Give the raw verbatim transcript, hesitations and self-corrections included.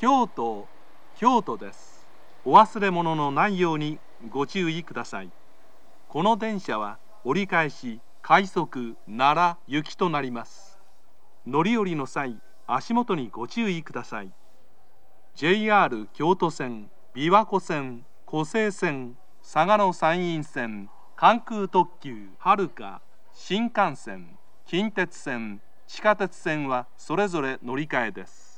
京都、京都です。お忘れ物のないようにご注意ください。この電車は折り返し、快速、奈良行きとなります。乗り降りの際、足元にご注意ください。ジェイアール 京都線、琵琶湖線、湖西線、嵯峨野山陰線、関空特急はるか、新幹線、近鉄線、地下鉄線はそれぞれ乗り換えです。